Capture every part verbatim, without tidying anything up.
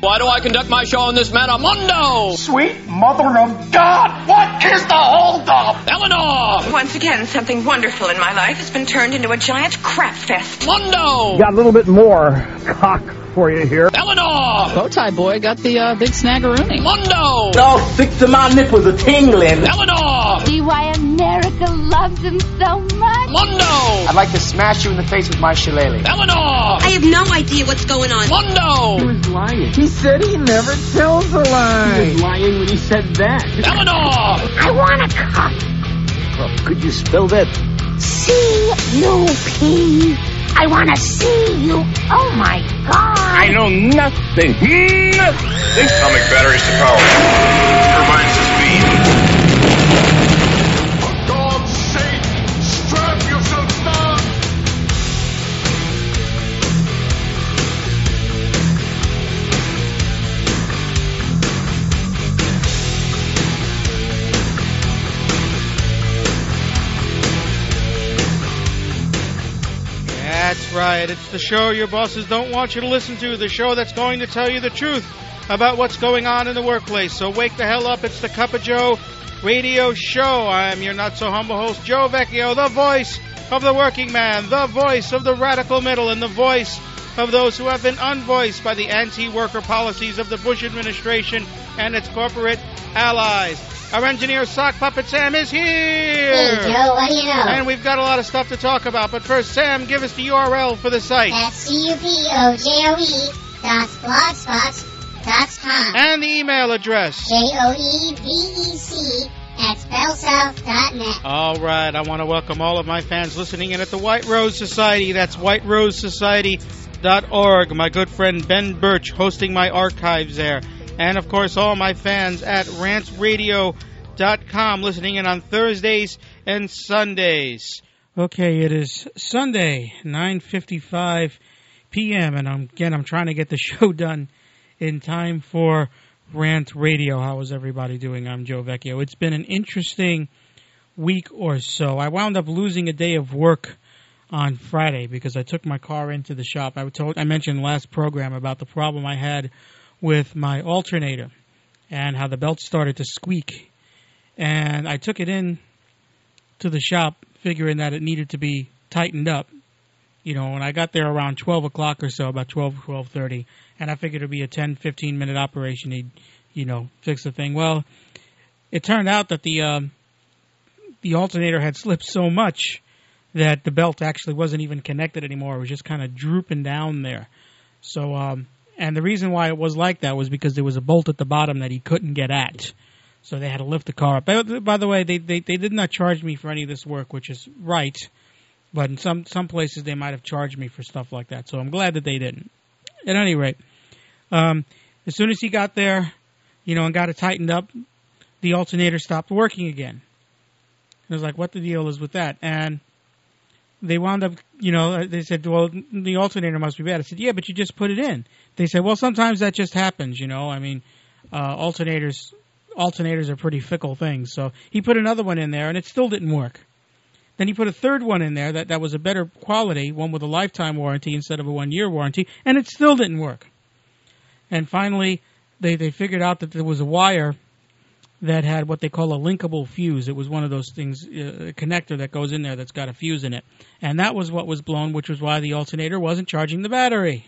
Why do I conduct my show on this Metamundo? Sweet mother of God, what is the holdup? Eleanor! Once again, something wonderful in my life has been turned into a giant crap fest. Mundo! Got a little bit more cock for you here. Eleanor! Bowtie boy got the uh, big snaggeroonie. Mundo! All six of my nipples are tingling. Eleanor! See why America loves him so much? Mundo! I'd like to smash you in the face with my shillelagh. Eleanor! I have no idea what's going on. Mundo! He was lying. He said he never tells a lie. He was lying when he said that. Eleanor! I want a cup. Well, could you spell that? C U P. I want to see you. Oh, my God. I know nothing. Nothing. Atomic batteries to power. Turbines to speed. For God's sake, strap yourself down. That's right. It's the show your bosses don't want you to listen to. The show that's going to tell you the truth about what's going on in the workplace. So wake the hell up. It's the Cup of Joe radio show. I'm your not-so-humble host, Joe Vecchio, the voice of the working man, the voice of the radical middle, and the voice of those who have been unvoiced by the anti-worker policies of the Bush administration and its corporate allies. Our engineer, Sock Puppet Sam, is here! Hey, Joe, what do you know? And we've got a lot of stuff to talk about. But first, Sam, give us the U R L for the site. That's C U P O J O E dot blogspot dot com. And the email address. J O E V E C at bellsouth dot net. All right, I want to welcome all of my fans listening in at the White Rose Society. That's white rose society dot org. My good friend Ben Birch hosting my archives there. And, of course, all my fans at rants radio dot com listening in on Thursdays and Sundays. Okay, it is Sunday, nine fifty-five p.m., and I'm, again, I'm trying to get the show done in time for Rant Radio. How is everybody doing? I'm Joe Vecchio. It's been an interesting week or so. I wound up losing a day of work on Friday because I took my car into the shop. I told I mentioned last program about the problem I had with my alternator and how the belt started to squeak. And I took it in to the shop figuring that it needed to be tightened up. You know, when I got there around twelve o'clock or so, about twelve, twelve thirty, and I figured it would be a ten, fifteen minute operation. He'd, you know, fix the thing. Well, it turned out that the um, the alternator had slipped so much that the belt actually wasn't even connected anymore. It was just kind of drooping down there. So, um, and the reason why it was like that was because there was a bolt at the bottom that he couldn't get at. So they had to lift the car up. By, by the way, they, they, they did not charge me for any of this work, which is right. But in some, some places they might have charged me for stuff like that. So I'm glad that they didn't. At any rate, um, as soon as he got there, you know, and got it tightened up, the alternator stopped working again. I was like, what the deal is with that? And they wound up, you know, they said, well, the alternator must be bad. I said, yeah, but you just put it in. They said, well, sometimes that just happens, you know. I mean, uh, alternators alternators are pretty fickle things. So he put another one in there, and it still didn't work. Then he put a third one in there that, that was a better quality, one with a lifetime warranty instead of a one-year warranty, and it still didn't work. And finally, they, they figured out that there was a wire that had what they call a linkable fuse. It was one of those things, uh, a connector that goes in there that's got a fuse in it. And that was what was blown, which was why the alternator wasn't charging the battery.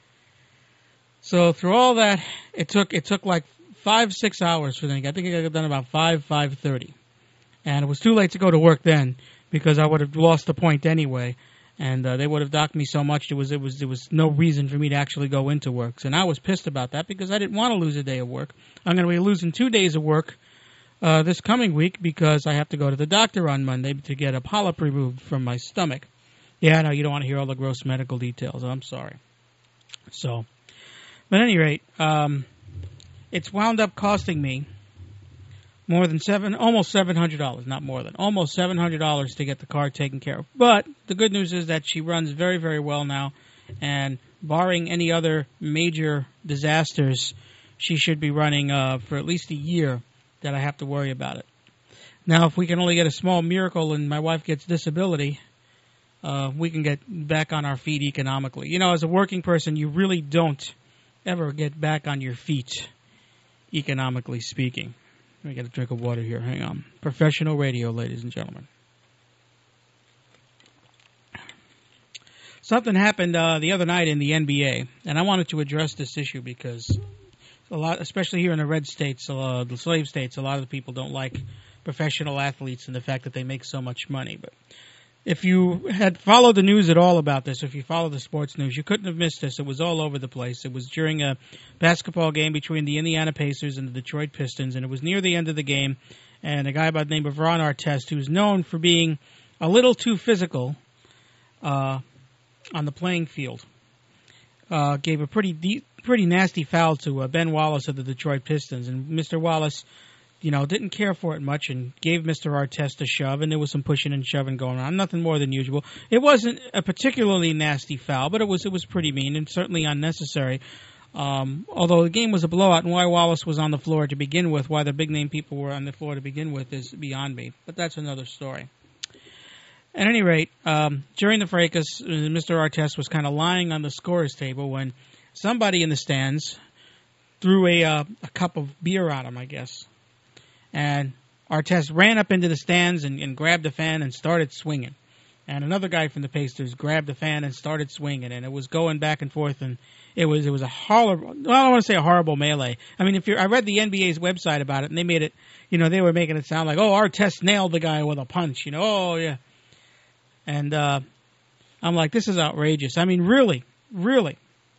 So through all that, it took it took like five, six hours for them. I think I got done about five, five thirty. And it was too late to go to work then because I would have lost the point anyway. And uh, they would have docked me so much there was, it was, there was no reason for me to actually go into work. And I was pissed about that because I didn't want to lose a day of work. I'm going to be losing two days of work uh, this coming week because I have to go to the doctor on Monday to get a polyp removed from my stomach. Yeah, no, you don't want to hear all the gross medical details. I'm sorry. So, but at any rate, um, it's wound up costing me more than seven, almost seven hundred dollars, not more than, almost seven hundred dollars to get the car taken care of. But the good news is that she runs very, very well now, and barring any other major disasters, she should be running uh, for at least a year that I have to worry about it. Now, if we can only get a small miracle and my wife gets disability, uh, we can get back on our feet economically. You know, as a working person, you really don't ever get back on your feet, economically speaking. Let me get a drink of water here. Hang on. Professional radio, ladies and gentlemen. Something happened uh, the other night in the N B A, and I wanted to address this issue because a lot, especially here in the red states, uh, the slave states, a lot of the people don't like professional athletes and the fact that they make so much money. But if you had followed the news at all about this, if you follow the sports news, you couldn't have missed this. It was all over the place. It was during a basketball game between the Indiana Pacers and the Detroit Pistons, and it was near the end of the game, and a guy by the name of Ron Artest, who's known for being a little too physical uh, on the playing field, uh, gave a pretty deep, pretty nasty foul to uh, Ben Wallace of the Detroit Pistons, and Mister Wallace, you know, didn't care for it much and gave Mister Artest a shove, and there was some pushing and shoving going on, nothing more than usual. It wasn't a particularly nasty foul, but it was it was pretty mean and certainly unnecessary. Um, although the game was a blowout, and why Wallace was on the floor to begin with, why the big-name people were on the floor to begin with, is beyond me. But that's another story. At any rate, um, during the fracas, Mister Artest was kind of lying on the scorer's table when somebody in the stands threw a, uh, a cup of beer at him, I guess. And Artest ran up into the stands and, and grabbed a fan and started swinging. And another guy from the Pacers grabbed the fan and started swinging, and it was going back and forth, and it was it was a horrible. Well, I don't want to say a horrible melee. I mean, if you're, I read the N B A's website about it, and they made it, you know, they were making it sound like, oh, Artest nailed the guy with a punch, you know, oh yeah. And uh, I'm like, this is outrageous. I mean, really, really.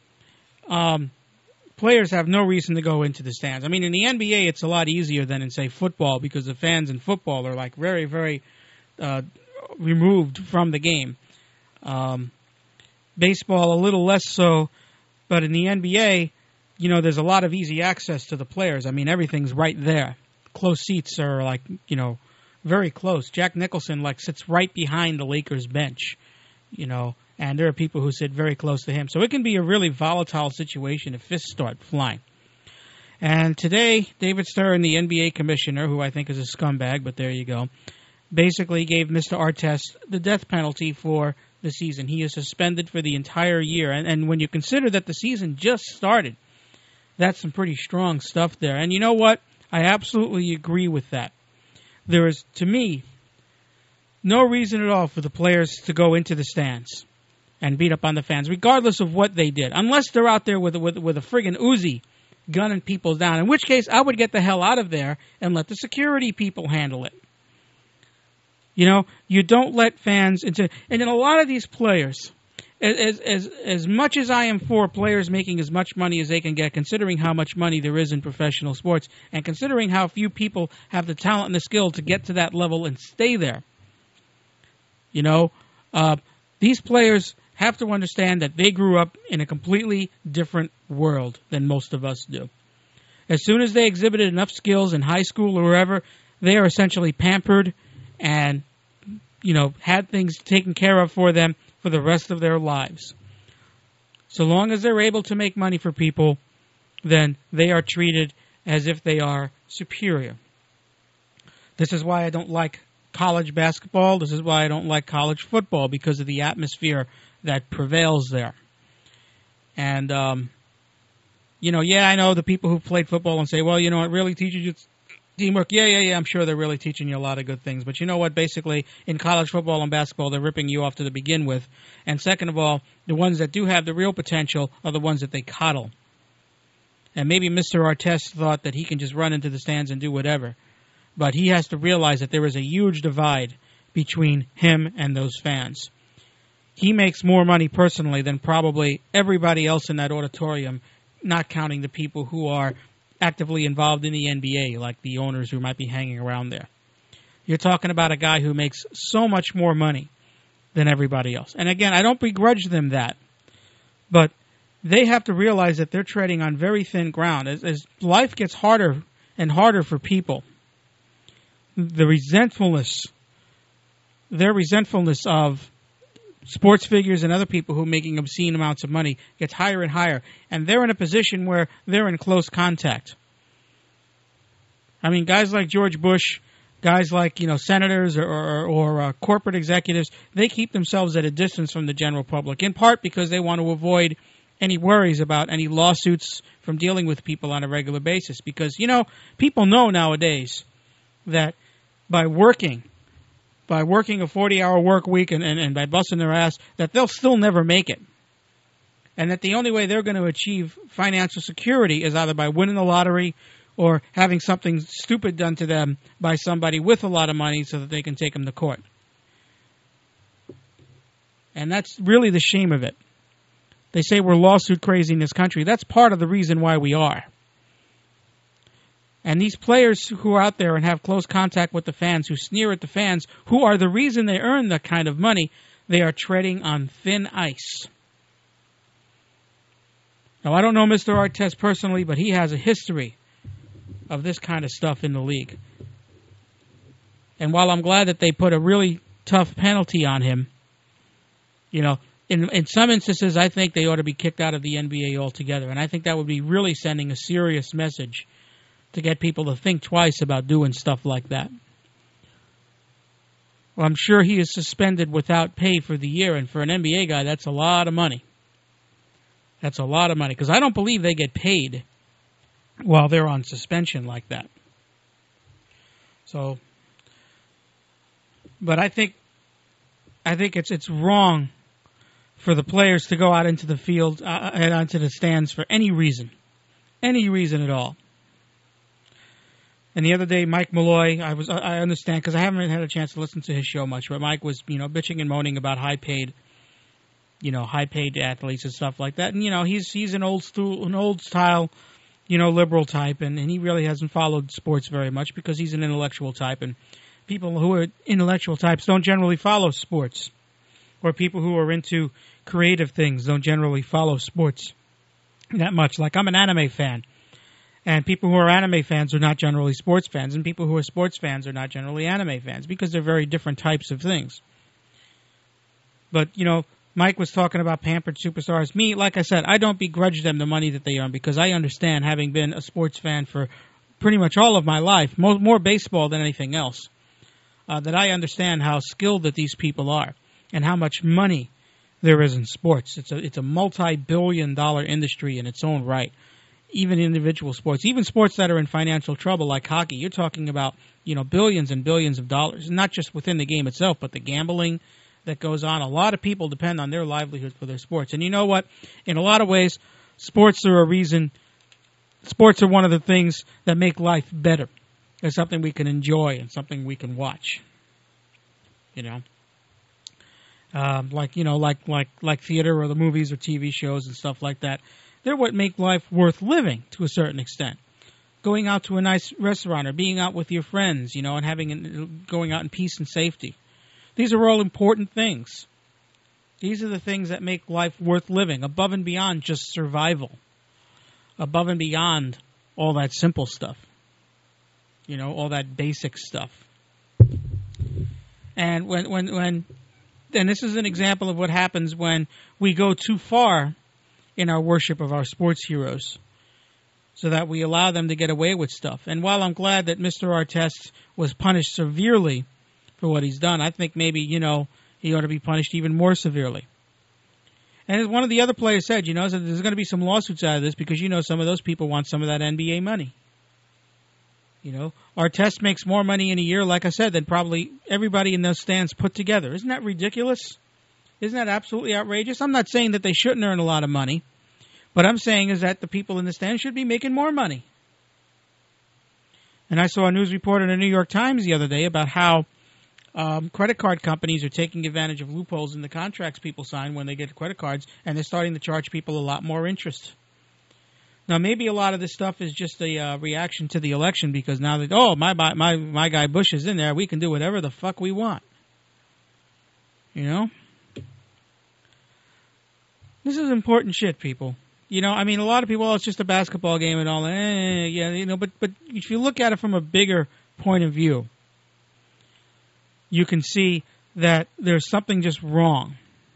Um, players have no reason to go into the stands. I mean, in the N B A, it's a lot easier than in, say, football, because the fans in football are like very, very uh, removed from the game. Um, baseball, a little less so, but in the N B A, you know, there's a lot of easy access to the players. I mean, everything's right there. Close seats are like, you know, very close. Jack Nicholson, like, sits right behind the Lakers bench, you know, and there are people who sit very close to him. So it can be a really volatile situation if fists start flying. And today, David Stern, the N B A commissioner, who I think is a scumbag, but there you go, basically gave Mister Artest the death penalty for the season. He is suspended for the entire year. And, and when you consider that the season just started, that's some pretty strong stuff there. And you know what? I absolutely agree with that. There is, to me, no reason at all for the players to go into the stands and beat up on the fans, regardless of what they did, unless they're out there with, with, with a friggin' Uzi gunning people down, in which case I would get the hell out of there and let the security people handle it. You know, you don't let fans into, and then a lot of these players, as as as much as I am for players making as much money as they can get, considering how much money there is in professional sports, and considering how few people have the talent and the skill to get to that level and stay there, you know, uh, these players have to understand that they grew up in a completely different world than most of us do. As soon as they exhibited enough skills in high school or wherever, they are essentially pampered and, you know, had things taken care of for them for the rest of their lives. So long as they're able to make money for people, then they are treated as if they are superior. This is why I don't like college basketball. This is why I don't like college football, because of the atmosphere that prevails there. And, um, you know, yeah, I know the people who played football and say, well, you know, it really teaches you teamwork. Yeah, yeah, yeah, I'm sure they're really teaching you a lot of good things. But you know what? Basically, in college football and basketball, they're ripping you off to begin with. And second of all, the ones that do have the real potential are the ones that they coddle. And maybe Mister Artest thought that he can just run into the stands and do whatever. But he has to realize that there is a huge divide between him and those fans. He makes more money personally than probably everybody else in that auditorium, not counting the people who are actively involved in the N B A, like the owners who might be hanging around there. You're talking about a guy who makes so much more money than everybody else. And again, I don't begrudge them that, but they have to realize that they're treading on very thin ground. As, as life gets harder and harder for people, the resentfulness, their resentfulness of sports figures and other people who are making obscene amounts of money gets higher and higher. And they're in a position where they're in close contact. I mean, guys like George Bush, guys like, you know, senators or, or, or uh, corporate executives, they keep themselves at a distance from the general public, in part because they want to avoid any worries about any lawsuits from dealing with people on a regular basis. Because, you know, people know nowadays that by working, by working a forty-hour work week and, and, and by busting their ass, that they'll still never make it. And that the only way they're going to achieve financial security is either by winning the lottery or having something stupid done to them by somebody with a lot of money so that they can take them to court. And that's really the shame of it. They say we're lawsuit crazy in this country. That's part of the reason why we are. And these players who are out there and have close contact with the fans, who sneer at the fans, who are the reason they earn that kind of money, they are treading on thin ice. Now, I don't know Mister Artest personally, but he has a history of this kind of stuff in the league. And while I'm glad that they put a really tough penalty on him, you know, in in some instances, I think they ought to be kicked out of the N B A altogether. And I think that would be really sending a serious message to get people to think twice about doing stuff like that. Well, I'm sure he is suspended without pay for the year, and for an N B A guy, that's a lot of money. That's a lot of money, because I don't believe they get paid while they're on suspension like that. So, but I think, I think it's it's wrong for the players to go out into the field uh, and onto the stands for any reason, any reason at all. And the other day, Mike Malloy, I was I understand because I haven't had a chance to listen to his show much, but Mike was you know bitching and moaning about high paid. You know, high-paid athletes and stuff like that, and you know, he's he's an old stool, an old style, you know, liberal type, and, and he really hasn't followed sports very much because he's an intellectual type, and people who are intellectual types don't generally follow sports, or people who are into creative things don't generally follow sports that much. Like I'm an anime fan, and people who are anime fans are not generally sports fans, and people who are sports fans are not generally anime fans because they're very different types of things. But you know. Mike was talking about pampered superstars. Me, like I said, I don't begrudge them the money that they earn because I understand, having been a sports fan for pretty much all of my life, more, more baseball than anything else, uh, that I understand how skilled that these people are and how much money there is in sports. It's a it's a multi-billion dollar industry in its own right. Even individual sports, even sports that are in financial trouble like hockey, you're talking about you know billions and billions of dollars, not just within the game itself, but the gambling that goes on. A lot of people depend on their livelihood for their sports. And you know what? In a lot of ways, sports are a reason, sports are one of the things that make life better. It's something we can enjoy and something we can watch. You know? Um, like, you know, like, like, like theater or the movies or T V shows and stuff like that. They're what make life worth living to a certain extent. Going out to a nice restaurant or being out with your friends, you know, and having, going out in peace and safety. These are all important things. These are the things that make life worth living, above and beyond just survival, above and beyond all that simple stuff, you know, all that basic stuff. And when, when, when, and this is an example of what happens when we go too far in our worship of our sports heroes, so that we allow them to get away with stuff. And while I'm glad that Mister Artest was punished severely for what he's done, I think maybe, you know, he ought to be punished even more severely. And as one of the other players said, you know, that there's going to be some lawsuits out of this because, you know, some of those people want some of that N B A money. You know, Artest makes more money in a year, like I said, than probably everybody in those stands put together. Isn't that ridiculous? Isn't that absolutely outrageous? I'm not saying that they shouldn't earn a lot of money. What I'm saying is that the people in the stands should be making more money. And I saw a news report in the New York Times the other day about how Um, credit card companies are taking advantage of loopholes in the contracts people sign when they get credit cards, and they're starting to charge people a lot more interest. Now, maybe a lot of this stuff is just a uh, reaction to the election because now that, oh, my, my my guy Bush is in there, we can do whatever the fuck we want. You know? This is important shit, people. You know, I mean, a lot of people, oh, it's just a basketball game and all that. Eh, yeah, you know, but, but if you look at it from a bigger point of view, you can see that there's something just wrong.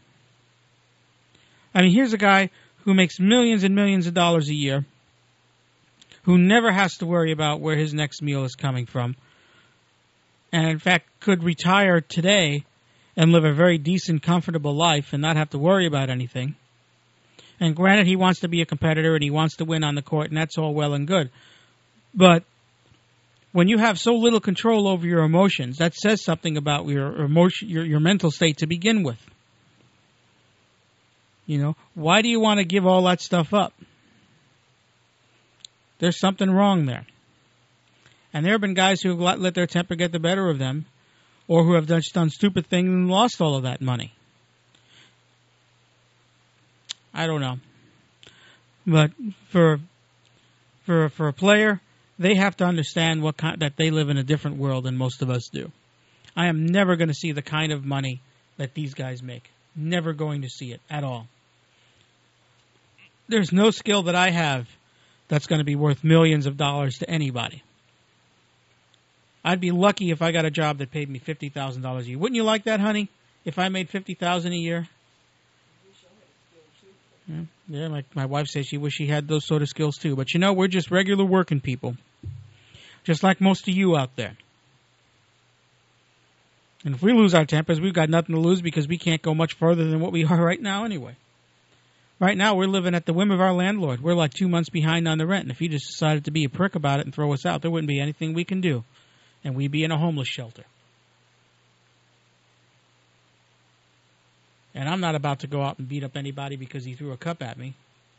I mean, here's a guy who makes millions and millions of dollars a year, who never has to worry about where his next meal is coming from, and in fact could retire today and live a very decent, comfortable life and not have to worry about anything, And granted, he wants to be a competitor and he wants to win on the court, and that's all well and good. But when you have so little control over your emotions, that says something about your emotion, your, your mental state to begin with. You know, why do you want to give all that stuff up? There's something wrong there. And there have been guys who have let their temper get the better of them, or who have just done stupid things and lost all of that money. I don't know. But for for for a player, they have to understand what kind, that they live in a different world than most of us do. I am never going to see the kind of money that these guys make. Never going to see it at all. There's no skill that I have that's going to be worth millions of dollars to anybody. I'd be lucky if I got a job that paid me fifty thousand dollars a year. Wouldn't you like that, honey? If I made fifty thousand dollars a year? Yeah, yeah, my, my wife says she wish she had those sort of skills too. But you know, we're just regular working people. Just like most of you out there. And if we lose our tempers, we've got nothing to lose because we can't go much further than what we are right now anyway. Right now, we're living at the whim of our landlord. We're like two months behind on the rent. And if he just decided to be a prick about it and throw us out, there wouldn't be anything we can do. And we'd be in a homeless shelter. And I'm not about to go out and beat up anybody because he threw a cup at me.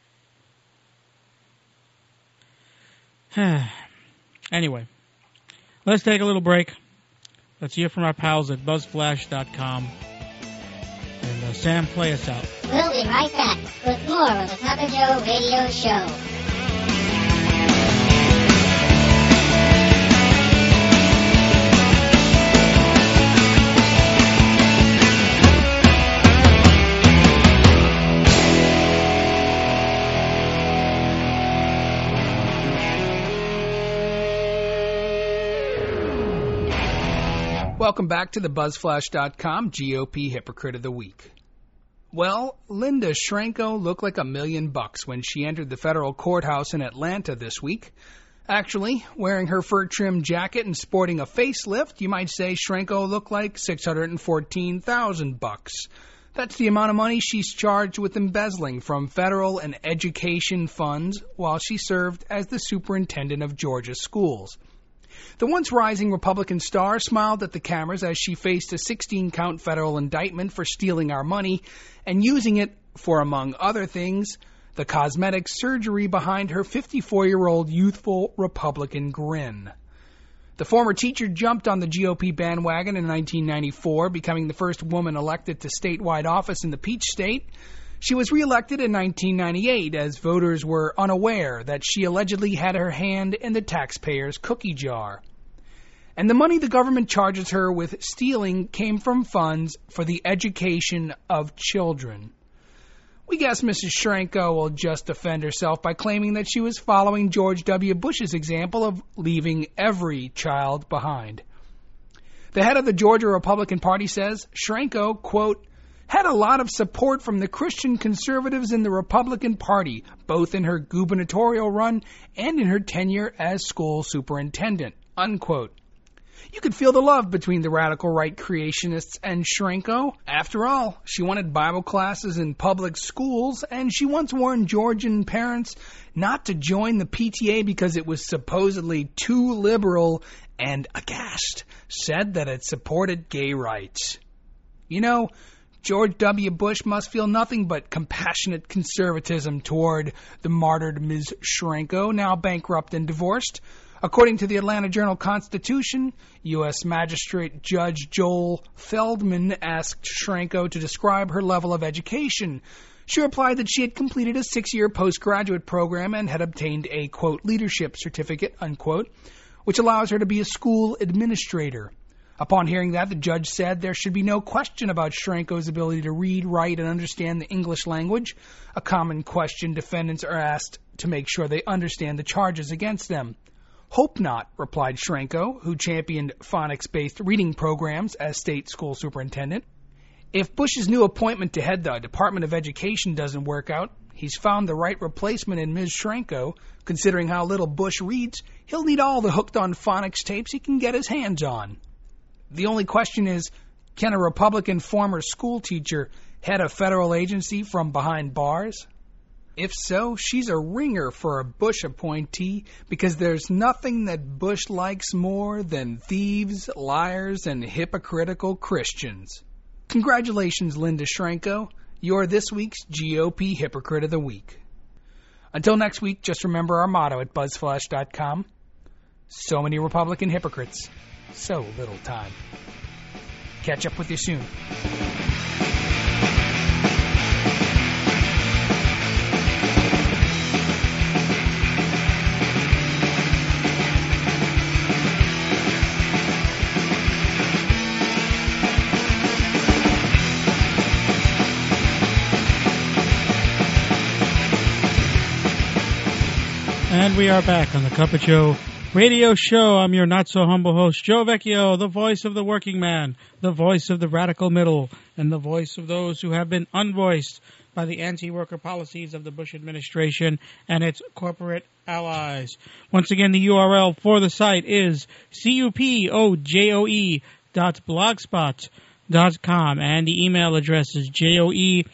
Anyway, let's take a little break. Let's hear from our pals at buzz flash dot com. And uh, Sam, play us out. We'll be right back with more of the Tucker Joe Radio Show. Welcome back to the buzz flash dot com G O P Hypocrite of the Week. Well, Linda Schranko looked like a million bucks when she entered the federal courthouse in Atlanta this week. Actually, wearing her fur-trimmed jacket and sporting a facelift, you might say Schranko looked like six hundred fourteen thousand bucks. That's the amount of money she's charged with embezzling from federal and education funds while she served as the superintendent of Georgia schools. The once rising Republican star smiled at the cameras as she faced a sixteen-count federal indictment for stealing our money and using it for, among other things, the cosmetic surgery behind her fifty-four-year-old youthful Republican grin. The former teacher jumped on the G O P bandwagon in nineteen ninety-four, becoming the first woman elected to statewide office in the Peach State. She was reelected in nineteen ninety-eight as voters were unaware that she allegedly had her hand in the taxpayers' cookie jar. And the money the government charges her with stealing came from funds for the education of children. We guess Missus Schranko will just defend herself by claiming that she was following George W. Bush's example of leaving every child behind. The head of the Georgia Republican Party says Schranko, quote, had a lot of support from the Christian conservatives in the Republican Party, both in her gubernatorial run and in her tenure as school superintendent, unquote. You could feel the love between the radical right creationists and Schranko. After all, she wanted Bible classes in public schools, and she once warned Georgian parents not to join the P T A because it was supposedly too liberal and, aghast, said that it supported gay rights. You know, George W. Bush must feel nothing but compassionate conservatism toward the martyred Miz Schranko, now bankrupt and divorced. According to the Atlanta Journal-Constitution, U S Magistrate Judge Joel Feldman asked Schranko to describe her level of education. She replied that she had completed a six-year postgraduate program and had obtained a, quote, leadership certificate, unquote, which allows her to be a school administrator. Upon hearing that, the judge said there should be no question about Schranko's ability to read, write, and understand the English language, a common question defendants are asked to make sure they understand the charges against them. Hope not, replied Schranko, who championed phonics-based reading programs as state school superintendent. If Bush's new appointment to head the Department of Education doesn't work out, he's found the right replacement in Miz Schranko. Considering how little Bush reads, he'll need all the hooked on phonics tapes he can get his hands on. The only question is, can a Republican former school teacher head a federal agency from behind bars? If so, she's a ringer for a Bush appointee because there's nothing that Bush likes more than thieves, liars, and hypocritical Christians. Congratulations, Linda Schrenko. You're this week's G O P Hypocrite of the Week. Until next week, just remember our motto at buzz flash dot com. So many Republican hypocrites, so little time. Catch up with you soon. And we are back on the Cup Joe radio show. I'm your not-so-humble host, Joe Vecchio, the voice of the working man, the voice of the radical middle, and the voice of those who have been unvoiced by the anti-worker policies of the Bush administration and its corporate allies. Once again, the U R L for the site is cupojoe dot blogspot dot com, and the email address is joevec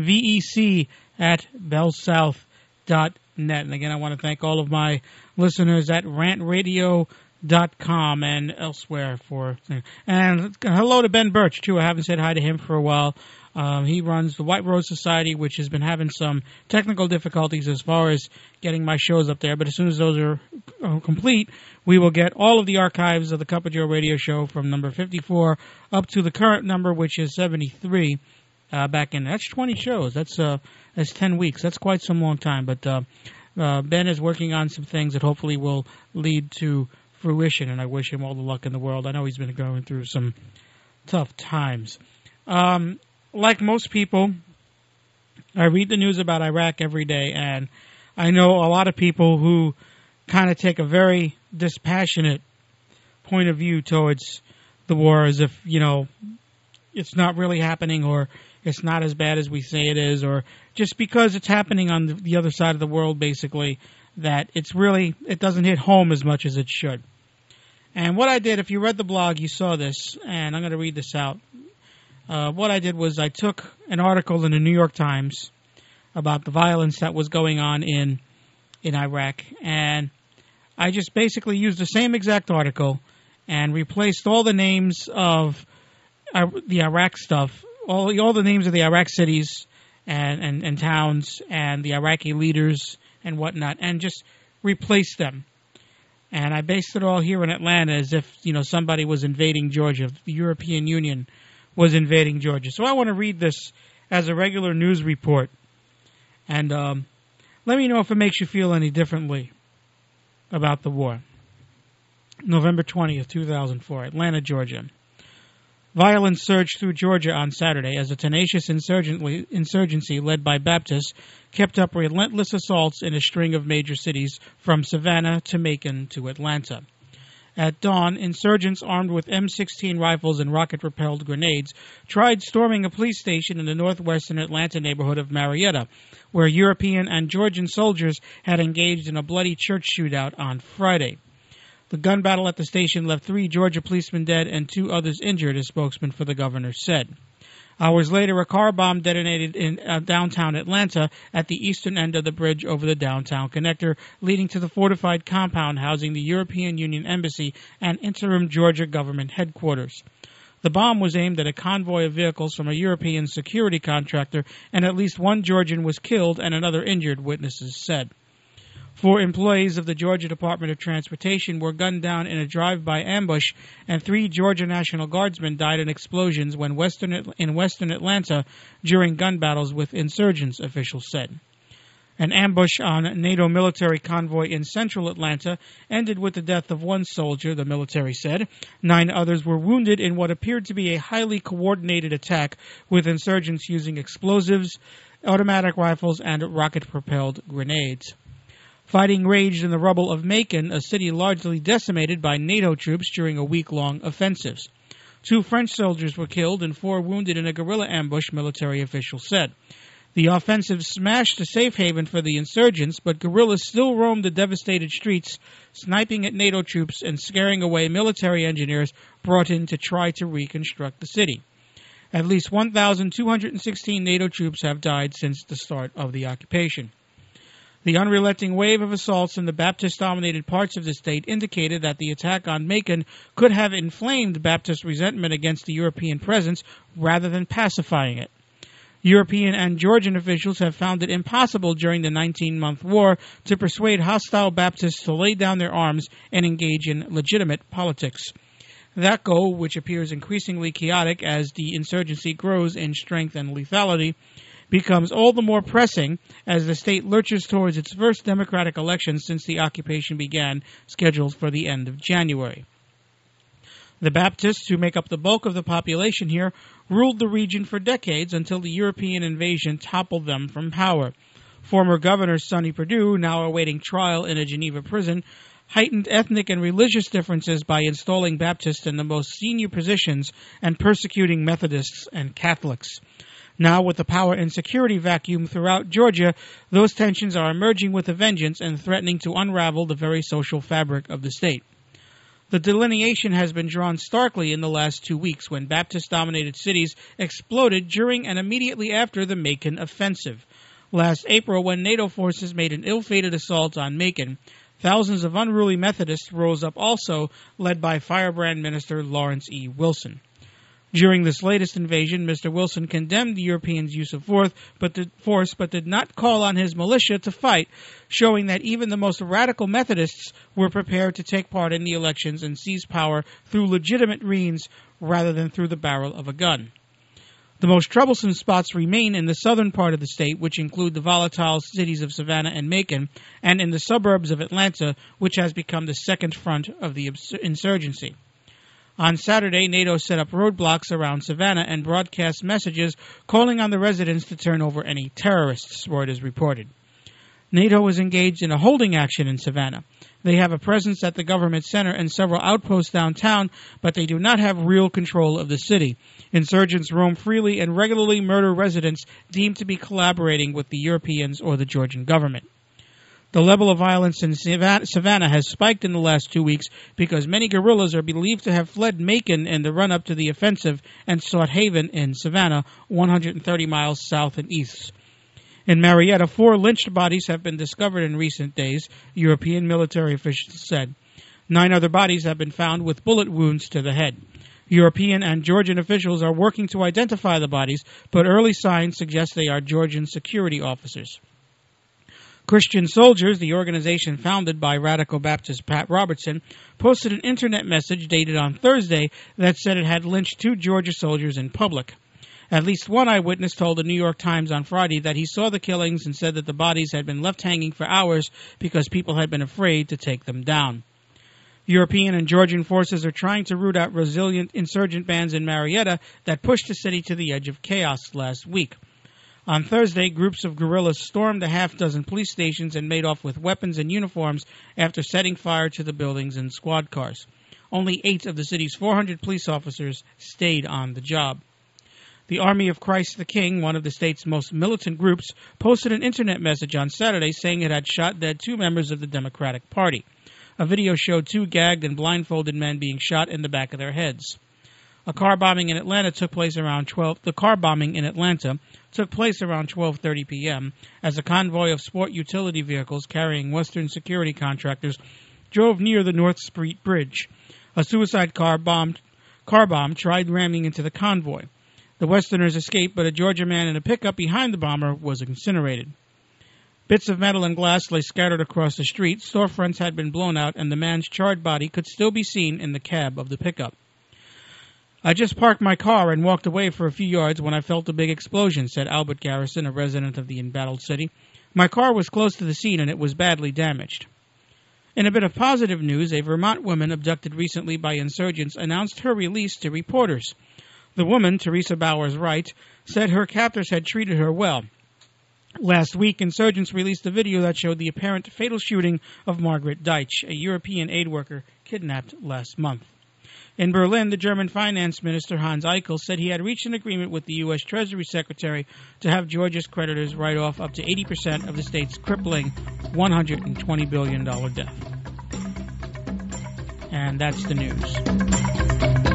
at bellsouth dot com. Net. And again, I want to thank all of my listeners at rant radio dot com and elsewhere for. And hello to Ben Birch, too. I haven't said hi to him for a while. Um, he runs the White Rose Society, which has been having some technical difficulties as far as getting my shows up there. But as soon as those are uh, complete, we will get all of the archives of the Cup of Joe radio show from number fifty-four up to the current number, which is seventy-three. Uh, back in that's twenty shows. That's uh, that's ten weeks. That's quite some long time. But uh, uh, Ben is working on some things that hopefully will lead to fruition, and I wish him all the luck in the world. I know he's been going through some tough times. Um, like most people, I read the news about Iraq every day, and I know a lot of people who kind of take a very dispassionate point of view towards the war, as if, you know, it's not really happening, or it's not as bad as we say it is, or just because it's happening on the, the other side of the world, basically, that it's really, it doesn't hit home as much as it should. And what I did, if you read the blog, you saw this, and I'm going to read this out. Uh, what I did was I took an article in the New York Times about the violence that was going on in in Iraq, and I just basically used the same exact article and replaced all the names of uh, the Iraq stuff, all all the names of the Iraq cities and, and, and towns and the Iraqi leaders and whatnot, and just replaced them. And I based it all here in Atlanta as if, you know, somebody was invading Georgia, the European Union was invading Georgia. So I want to read this as a regular news report, and um, let me know if it makes you feel any differently about the war. November twentieth, two thousand four, Atlanta, Georgia. Violence surged through Georgia on Saturday as a tenacious insurgency led by Baptists kept up relentless assaults in a string of major cities from Savannah to Macon to Atlanta. At dawn, insurgents armed with M sixteen rifles and rocket-propelled grenades tried storming a police station in the northwestern Atlanta neighborhood of Marietta, where European and Georgian soldiers had engaged in a bloody church shootout on Friday. The gun battle at the station left three Georgia policemen dead and two others injured, a spokesman for the governor said. Hours later, a car bomb detonated in uh, downtown Atlanta at the eastern end of the bridge over the downtown connector, leading to the fortified compound housing the European Union Embassy and interim Georgia government headquarters. The bomb was aimed at a convoy of vehicles from a European security contractor, and at least one Georgian was killed and another injured, witnesses said. Four employees of the Georgia Department of Transportation were gunned down in a drive-by ambush, and three Georgia National Guardsmen died in explosions when western, in western Atlanta during gun battles with insurgents, officials said. An ambush on a NATO military convoy in central Atlanta ended with the death of one soldier, the military said. Nine others were wounded in what appeared to be a highly coordinated attack with insurgents using explosives, automatic rifles, and rocket-propelled grenades. Fighting raged in the rubble of Macon, a city largely decimated by NATO troops during a week-long offensives. Two French soldiers were killed and four wounded in a guerrilla ambush, military officials said. The offensive smashed a safe haven for the insurgents, but guerrillas still roamed the devastated streets, sniping at NATO troops and scaring away military engineers brought in to try to reconstruct the city. At least one thousand two hundred sixteen NATO troops have died since the start of the occupation. The unrelenting wave of assaults in the Baptist-dominated parts of the state indicated that the attack on Macon could have inflamed Baptist resentment against the European presence rather than pacifying it. European and Georgian officials have found it impossible during the nineteen-month war to persuade hostile Baptists to lay down their arms and engage in legitimate politics. That goal, which appears increasingly chaotic as the insurgency grows in strength and lethality, becomes all the more pressing as the state lurches towards its first democratic election since the occupation began, scheduled for the end of January. The Baptists, who make up the bulk of the population here, ruled the region for decades until the European invasion toppled them from power. Former Governor Sonny Perdue, now awaiting trial in a Geneva prison, heightened ethnic and religious differences by installing Baptists in the most senior positions and persecuting Methodists and Catholics. Now, with the power and security vacuum throughout Georgia, those tensions are emerging with a vengeance and threatening to unravel the very social fabric of the state. The delineation has been drawn starkly in the last two weeks when Baptist-dominated cities exploded during and immediately after the Macon offensive. Last April, when NATO forces made an ill-fated assault on Macon, thousands of unruly Methodists rose up also, led by Firebrand Minister Lawrence E. Wilson. During this latest invasion, Mister Wilson condemned the Europeans' use of force but, did, force, but did not call on his militia to fight, showing that even the most radical Methodists were prepared to take part in the elections and seize power through legitimate means rather than through the barrel of a gun. The most troublesome spots remain in the southern part of the state, which include the volatile cities of Savannah and Macon, and in the suburbs of Atlanta, which has become the second front of the insurgency. On Saturday, NATO set up roadblocks around Savannah and broadcast messages calling on the residents to turn over any terrorists, Reuters reported. NATO is engaged in a holding action in Savannah. They have a presence at the government center and several outposts downtown, but they do not have real control of the city. Insurgents roam freely and regularly murder residents deemed to be collaborating with the Europeans or the Georgian government. The level of violence in Savannah has spiked in the last two weeks because many guerrillas are believed to have fled Macon in the run-up to the offensive and sought haven in Savannah, one hundred thirty miles south and east. In Marietta, four lynched bodies have been discovered in recent days, European military officials said. Nine other bodies have been found with bullet wounds to the head. European and Georgian officials are working to identify the bodies, but early signs suggest they are Georgian security officers. Christian Soldiers, the organization founded by radical Baptist Pat Robertson, posted an internet message dated on Thursday that said it had lynched two Georgia soldiers in public. At least one eyewitness told the New York Times on Friday that he saw the killings and said that the bodies had been left hanging for hours because people had been afraid to take them down. European and Georgian forces are trying to root out resilient insurgent bands in Marietta that pushed the city to the edge of chaos last week. On Thursday, groups of guerrillas stormed a half-dozen police stations and made off with weapons and uniforms after setting fire to the buildings and squad cars. Only eight of the city's four hundred police officers stayed on the job. The Army of Christ the King, one of the state's most militant groups, posted an internet message on Saturday saying it had shot dead two members of the Democratic Party. A video showed two gagged and blindfolded men being shot in the back of their heads. A car bombing in Atlanta took place around twelve. The car bombing in Atlanta took place around twelve thirty p.m. as a convoy of sport utility vehicles carrying Western security contractors drove near the North Street Bridge. A suicide car bombed car bomb tried ramming into the convoy. The Westerners escaped, but a Georgia man in a pickup behind the bomber was incinerated. Bits of metal and glass lay scattered across the street. Storefronts had been blown out, and the man's charred body could still be seen in the cab of the pickup. I just parked my car and walked away for a few yards when I felt a big explosion, said Albert Garrison, a resident of the embattled city. My car was close to the scene and it was badly damaged. In a bit of positive news, a Vermont woman abducted recently by insurgents announced her release to reporters. The woman, Teresa Bowers-Wright, said her captors had treated her well. Last week, insurgents released a video that showed the apparent fatal shooting of Margaret Deitch, a European aid worker kidnapped last month. In Berlin, the German finance minister Hans Eichel said he had reached an agreement with the U S Treasury Secretary to have Georgia's creditors write off up to eighty percent of the state's crippling one hundred twenty billion dollars debt. And that's the news.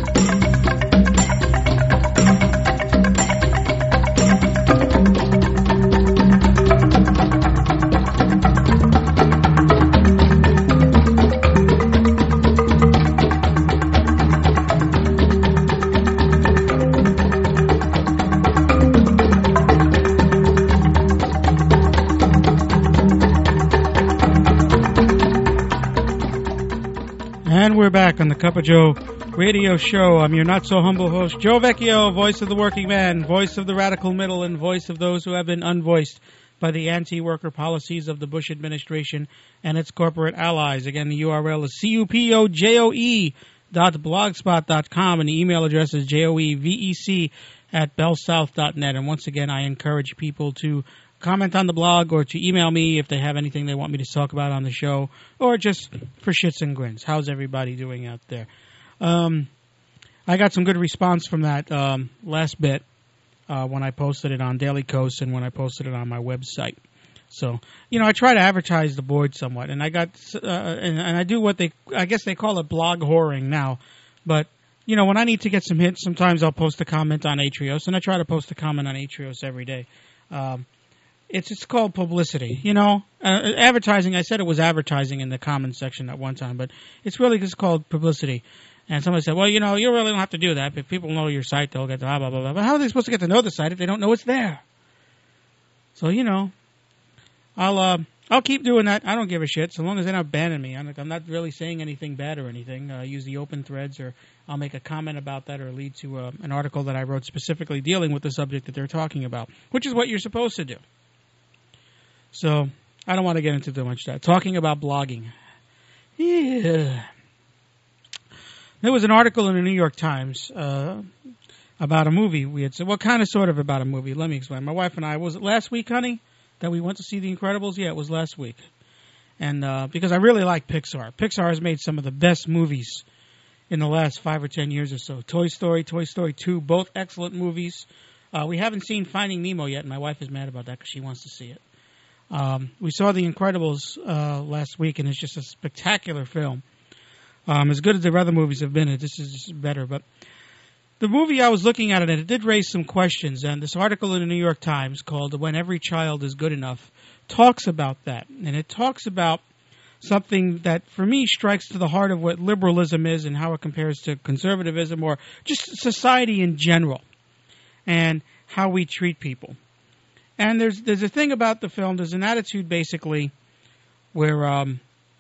we're back on the Cup of Joe radio show. I'm your not-so-humble host, Joe Vecchio, voice of the working man, voice of the radical middle, and voice of those who have been unvoiced by the anti-worker policies of the Bush administration and its corporate allies. Again, the U R L is C U P O J O E dot blogspot dot com, and the email address is J O E V E C at bellsouth dot net. And once again, I encourage people to comment on the blog or to email me if they have anything they want me to talk about on the show, or just for shits and grins. How's everybody doing out there? Um, I got some good response from that um, last bit uh, when I posted it on Daily Kos and when I posted it on my website. So, you know, I try to advertise the board somewhat, and I got, uh, and, and I do what they, I guess they call it blog whoring now, but, you know, when I need to get some hits, sometimes I'll post a comment on Atrios, and I try to post a comment on Atrios every day. Um, It's it's called publicity, you know. Uh, advertising, I said it was advertising in the comment section at one time, but it's really just called publicity. And somebody said, well, you know, you really don't have to do that. If people know your site, they'll get the blah, blah, blah, blah. But how are they supposed to get to know the site if they don't know it's there? So, you know, I'll uh, I'll keep doing that. I don't give a shit, so long as they're not banning me. I'm, like, I'm not really saying anything bad or anything. Uh, use the open threads, or I'll make a comment about that or lead to uh, an article that I wrote specifically dealing with the subject that they're talking about, which is what you're supposed to do. So, I don't want to get into too much of that. Talking about blogging. Yeah. There was an article in the New York Times uh, about a movie we had said. Well, kind of sort of about a movie. Let me explain. My wife and I, was it last week, honey, that we went to see The Incredibles? Yeah, it was last week. And uh, because I really like Pixar. Pixar has made some of the best movies in the last five or ten years or so. Toy Story, Toy Story two, both excellent movies. Uh, we haven't seen Finding Nemo yet, and my wife is mad about that because she wants to see it. Um, we saw The Incredibles uh, last week, and it's just a spectacular film. Um, as good as their other movies have been, this is just better. But the movie I was looking at, it, it did raise some questions, and this article in the New York Times called When Every Child is Good Enough talks about that. And it talks about something that, for me, strikes to the heart of what liberalism is and how it compares to conservatism or just society in general and how we treat people. And there's there's a thing about the film, there's an attitude basically where, um,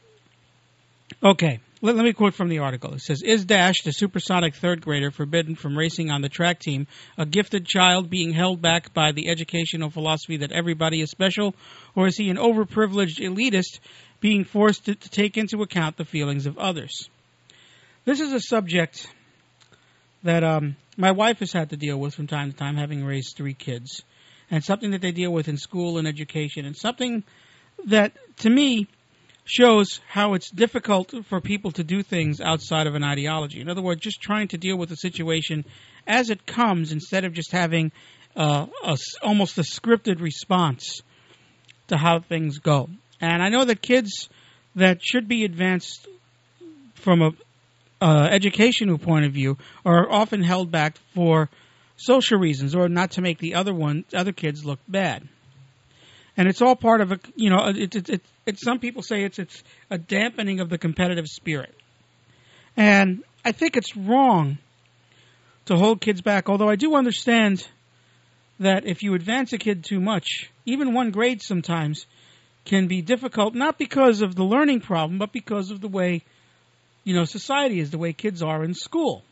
okay, let, let me quote from the article. It says, is Dash, the supersonic third grader forbidden from racing on the track team, a gifted child being held back by the educational philosophy that everybody is special, or is he an overprivileged elitist being forced to, to take into account the feelings of others? This is a subject that um, my wife has had to deal with from time to time, having raised three kids. And something that they deal with in school and education, and something that, to me, shows how it's difficult for people to do things outside of an ideology. In other words, just trying to deal with the situation as it comes instead of just having uh, a, almost a scripted response to how things go. And I know that kids that should be advanced from a uh, educational point of view are often held back for social reasons, or not to make the other one, other kids look bad. And it's all part of a, you know, it's it, it, it, some people say it's it's a dampening of the competitive spirit. And I think it's wrong to hold kids back, although I do understand that if you advance a kid too much, even one grade sometimes can be difficult, not because of the learning problem, but because of the way, you know, society is, the way kids are in school.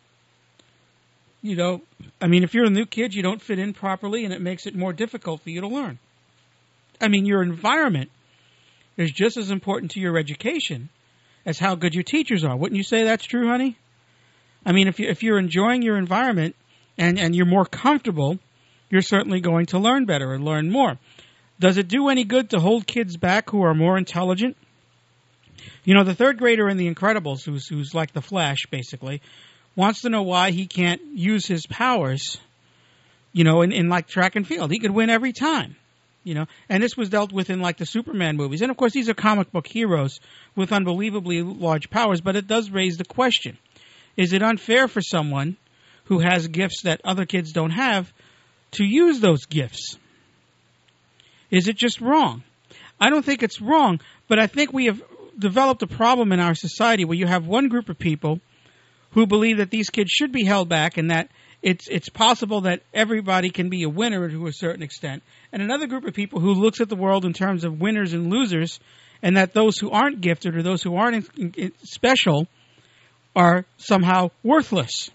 You know, I mean, if you're a new kid, you don't fit in properly, and it makes it more difficult for you to learn. I mean, your environment is just as important to your education as how good your teachers are. Wouldn't you say that's true, honey? I mean, if, you, if you're enjoying your environment and, and you're more comfortable, you're certainly going to learn better and learn more. Does it do any good to hold kids back who are more intelligent? You know, the third grader in The Incredibles, who's, who's like the Flash, basically, wants to know why he can't use his powers, you know, in, in like track and field. He could win every time, you know. And this was dealt with in like the Superman movies. And, of course, these are comic book heroes with unbelievably large powers, but it does raise the question. Is it unfair for someone who has gifts that other kids don't have to use those gifts? Is it just wrong? I don't think it's wrong, but I think we have developed a problem in our society where you have one group of people who believe that these kids should be held back and that it's it's possible that everybody can be a winner to a certain extent, and another group of people who looks at the world in terms of winners and losers, and that those who aren't gifted or those who aren't special are somehow worthless.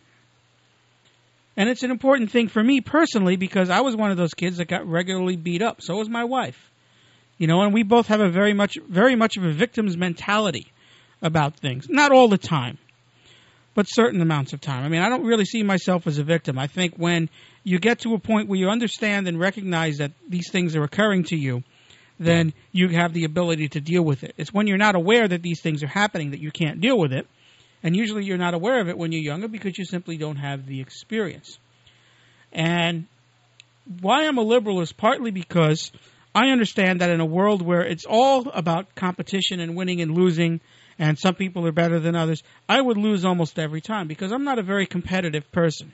And it's an important thing for me personally because I was one of those kids that got regularly beat up. So was my wife. You know, and we both have a very much, very much of a victim's mentality about things. Not all the time, but certain amounts of time. I mean, I don't really see myself as a victim. I think when you get to a point where you understand and recognize that these things are occurring to you, then you have the ability to deal with it. It's when you're not aware that these things are happening that you can't deal with it. And usually you're not aware of it when you're younger because you simply don't have the experience. And why I'm a liberal is partly because I understand that in a world where it's all about competition and winning and losing, and some people are better than others, I would lose almost every time because I'm not a very competitive person.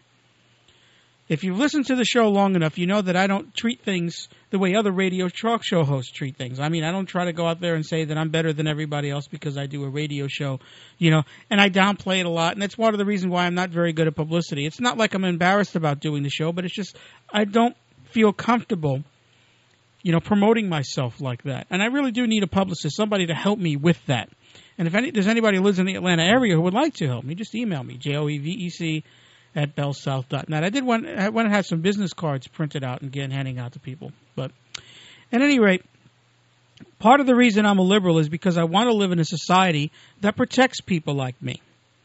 If you've listened to the show long enough, you know that I don't treat things the way other radio talk show hosts treat things. I mean, I don't try to go out there and say that I'm better than everybody else because I do a radio show, you know, and I downplay it a lot, and that's one of the reasons why I'm not very good at publicity. It's not like I'm embarrassed about doing the show, but it's just I don't feel comfortable, you know, promoting myself like that. And I really do need a publicist, somebody to help me with that. And if any, there's anybody who lives in the Atlanta area who would like to help me, just email me, J O E V E C at bell south dot net. I did want, I want to have some business cards printed out and get handing out to people. But at any rate, part of the reason I'm a liberal is because I want to live in a society that protects people like me.